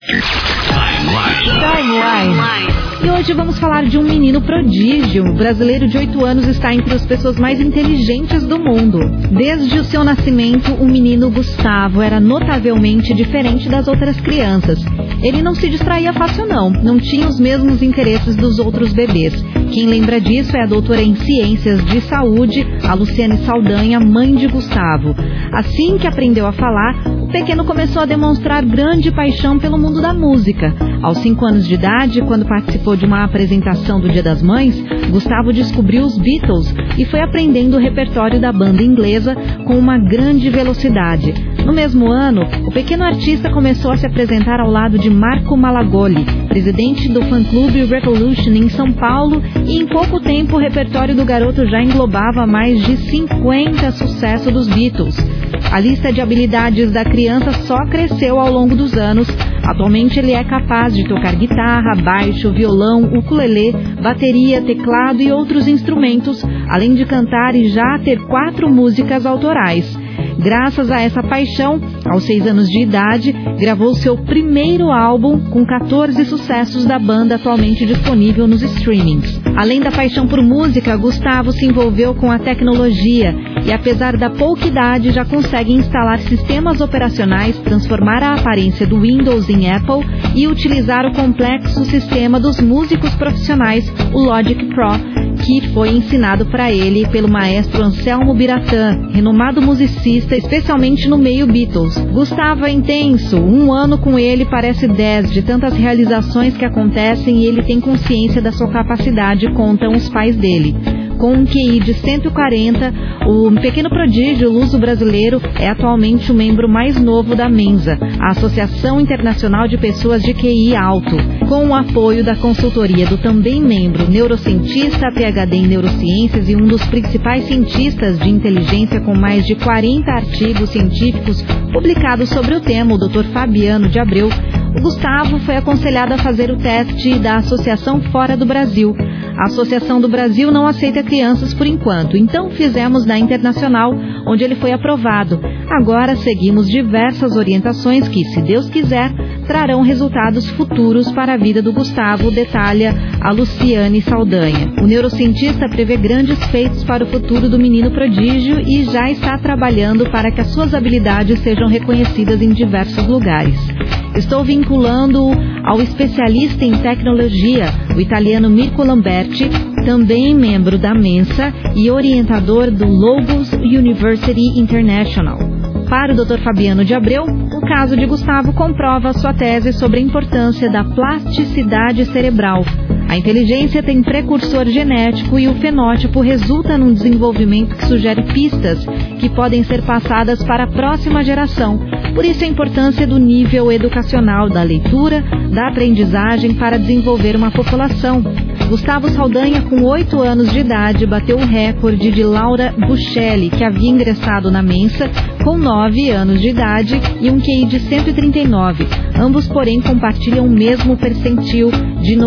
Timeline. E hoje vamos falar de um menino prodígio. O brasileiro de 8 anos está entre as pessoas mais inteligentes do mundo. Desde o seu nascimento, o menino Gustavo era notavelmente diferente das outras crianças. Ele não se distraía fácil não tinha os mesmos interesses dos outros bebês. Quem lembra disso é a doutora em Ciências de Saúde, a Luciane Saldanha, mãe de Gustavo. Assim que aprendeu a falar, o pequeno começou a demonstrar grande paixão pelo mundo da música. Aos 5 anos de idade, quando participou de uma apresentação do Dia das Mães, Gustavo descobriu os Beatles e foi aprendendo o repertório da banda inglesa com uma grande velocidade. No mesmo ano, o pequeno artista começou a se apresentar ao lado de Marco Malagoli, presidente do fã-clube Revolution em São Paulo, e em pouco tempo o repertório do garoto já englobava mais de 50 sucessos dos Beatles. A lista de habilidades da criança só cresceu ao longo dos anos. Atualmente ele é capaz de tocar guitarra, baixo, violão, ukulele, bateria, teclado e outros instrumentos, além de cantar e já ter 4 músicas autorais. Graças a essa paixão, aos 6 anos de idade, gravou seu primeiro álbum com 14 sucessos da banda atualmente disponível nos streamings. Além da paixão por música, Gustavo se envolveu com a tecnologia e, apesar da pouca idade, já consegue instalar sistemas operacionais, transformar a aparência do Windows em Apple e utilizar o complexo sistema dos músicos profissionais, o Logic Pro, que foi ensinado para ele pelo maestro Anselmo Biratã, renomado musicista, especialmente no meio Beatles. Gustavo é intenso, 1 ano com ele parece 10, de tantas realizações que acontecem, e ele tem consciência da sua capacidade, contam os pais dele. Com um QI de 140, o pequeno prodígio luso-brasileiro é atualmente o membro mais novo da Mensa, a Associação Internacional de Pessoas de QI Alto. Com o apoio da consultoria do também membro neurocientista, PhD em neurociências e um dos principais cientistas de inteligência com mais de 40 artigos científicos publicados sobre o tema, o Dr. Fabiano de Abreu, o Gustavo foi aconselhado a fazer o teste da associação fora do Brasil. A Associação do Brasil não aceita crianças por enquanto, então fizemos na Internacional, onde ele foi aprovado. Agora seguimos diversas orientações que, se Deus quiser, trarão resultados futuros para a vida do Gustavo, detalha a Luciane Saldanha. O neurocientista prevê grandes feitos para o futuro do menino prodígio e já está trabalhando para que as suas habilidades sejam reconhecidas em diversos lugares. Estou vinculando ao especialista em tecnologia, o italiano Mirko Lamberti, também membro da Mensa e orientador do Logos University International. Para o Dr. Fabiano de Abreu, o caso de Gustavo comprova sua tese sobre a importância da plasticidade cerebral. A inteligência tem precursor genético e o fenótipo resulta num desenvolvimento que sugere pistas que podem ser passadas para a próxima geração. Por isso a importância do nível educacional, da leitura, da aprendizagem para desenvolver uma população. Gustavo Saldanha, com 8 anos de idade, bateu o recorde de Laura Buchelli, que havia ingressado na Mensa com 9 anos de idade e um QI de 139. Ambos, porém, compartilham o mesmo percentil de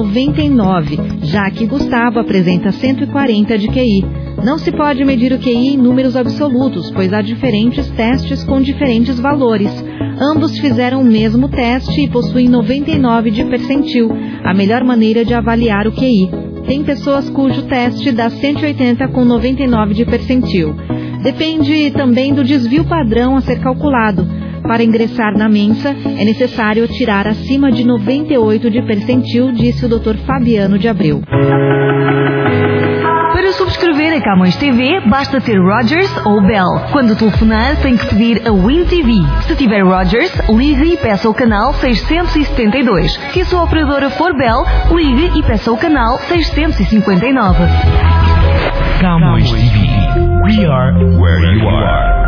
99, já que Gustavo apresenta 140 de QI. Não se pode medir o QI em números absolutos, pois há diferentes testes com diferentes valores. Ambos fizeram o mesmo teste e possuem 99 de percentil, a melhor maneira de avaliar o QI. Tem pessoas cujo teste dá 180 com 99 de percentil. Depende também do desvio padrão a ser calculado. Para ingressar na Mensa, é necessário tirar acima de 98 de percentil, disse o Dr. Fabiano de Abreu. Para subscrever a Camões TV, basta ter Rogers ou Bell. Quando telefonar, tem que pedir a Win TV. Se tiver Rogers, ligue e peça o canal 672. Se a sua operadora for Bell, ligue e peça o canal 659. Camões TV. We are where you are.